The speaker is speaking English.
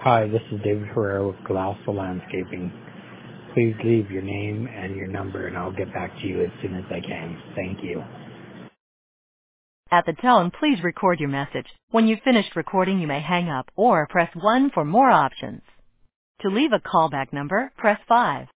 Hi, this is David Herrera with Galauso Landscaping. Please leave your name and your number, and I'll get back to you as soon as I can. Thank you. At the tone, please record your message. When you've finished recording, you may hang up or press 1 for more options. To leave a callback number, press 5.